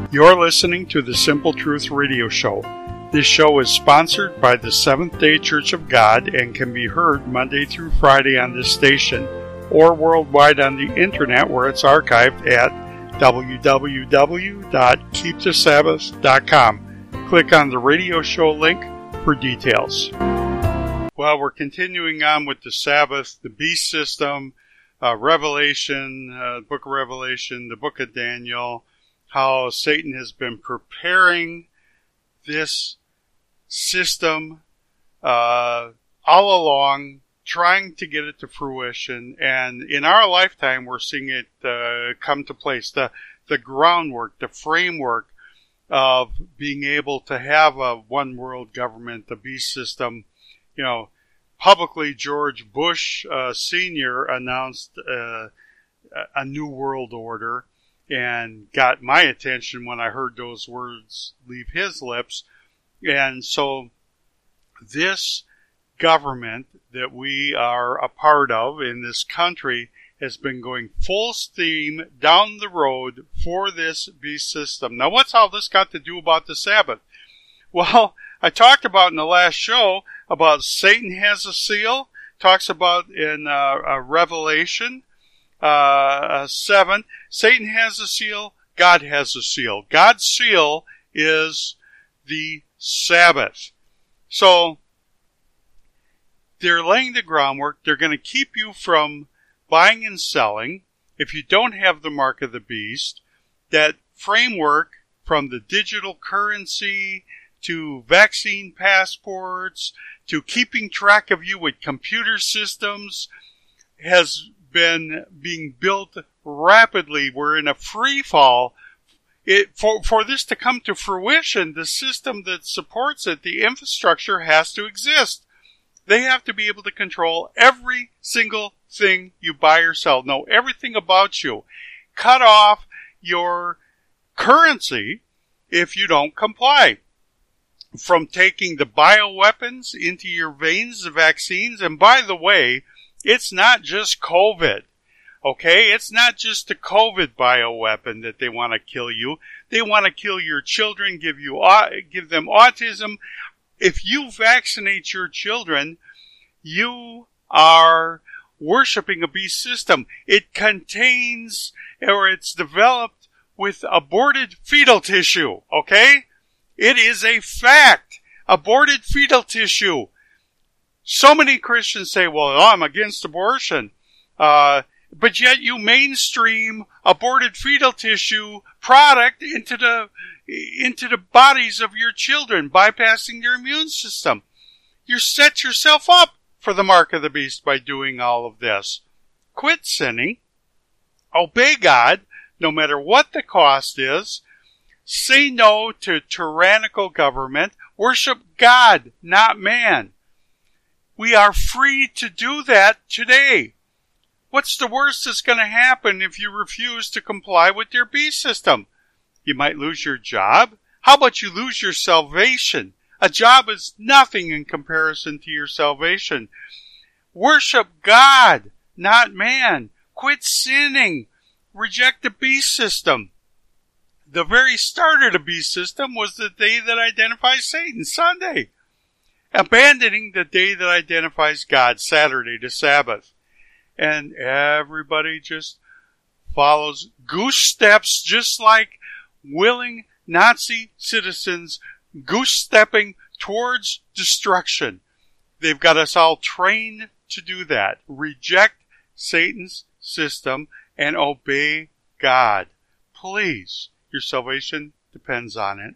You're listening to the Simple Truth Radio Show. This show is sponsored by the Seventh-day Church of God and can be heard Monday through Friday on this station or worldwide on the internet where it's archived at www.keepthesabbath.com. Click on the radio show link for details. Well, we're continuing on with the Sabbath, the beast system, Revelation, book of Revelation, the book of Daniel, how Satan has been preparing this system all along, trying to get it to fruition, and in our lifetime we're seeing it come to place. The groundwork, the framework of being able to have a one world government, the beast system. You know, publicly George Bush Sr. announced a new world order and got my attention when I heard those words leave his lips. And so this government that we are a part of in this country has been going full steam down the road for this beast system. Now, what's all this got to do about the Sabbath? Well, I talked about in the last show about Satan has a seal. Talks about in Revelation 7, Satan has a seal, God has a seal. God's seal is the Sabbath. So they're laying the groundwork. They're going to keep you from buying and selling if you don't have the mark of the beast. That framework from the digital currency to vaccine passports to keeping track of you with computer systems has been being built rapidly. We're in a free fall. For this to come to fruition, the system that supports it, the infrastructure has to exist. They have to be able to control every single thing you buy or sell, know everything about you, cut off your currency if you don't comply. From taking the bioweapons into your veins, the vaccines, and by the way, it's not just COVID. Okay, it's not just the COVID bioweapon that they want to kill you. They want to kill your children, give them autism. If you vaccinate your children, you are worshiping a beast system. It contains, or it's developed with aborted fetal tissue. Okay, it is a fact. Aborted fetal tissue. So many Christians say, well, I'm against abortion. But yet you mainstream aborted fetal tissue product into the bodies of your children, bypassing their immune system. You set yourself up for the mark of the beast by doing all of this. Quit sinning. Obey God, no matter what the cost is. Say no to tyrannical government. Worship God, not man. We are free to do that today. What's the worst that's going to happen if you refuse to comply with your beast system? You might lose your job. How about you lose your salvation? A job is nothing in comparison to your salvation. Worship God, not man. Quit sinning. Reject the beast system. The very start of the beast system was the day that identifies Satan, Sunday. Abandoning the day that identifies God, Saturday, the Sabbath. And everybody just follows goose steps, just like willing Nazi citizens goose-stepping towards destruction. They've got us all trained to do that. Reject Satan's system and obey God. Please, your salvation depends on it.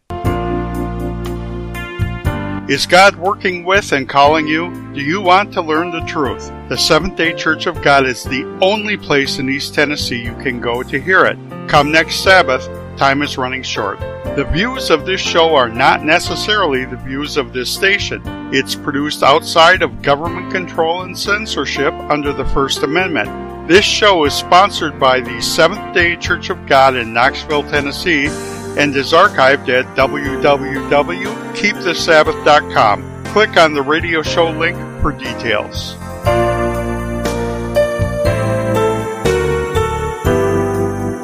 Is God working with and calling you? Do you want to learn the truth? The Seventh-day Church of God is the only place in East Tennessee you can go to hear it. Come next Sabbath. Time is running short. The views of this show are not necessarily the views of this station. It's produced outside of government control and censorship under the First Amendment. This show is sponsored by the Seventh-day Church of God in Knoxville, Tennessee, and is archived at www.keepthesabbath.com. Click on the radio show link for details.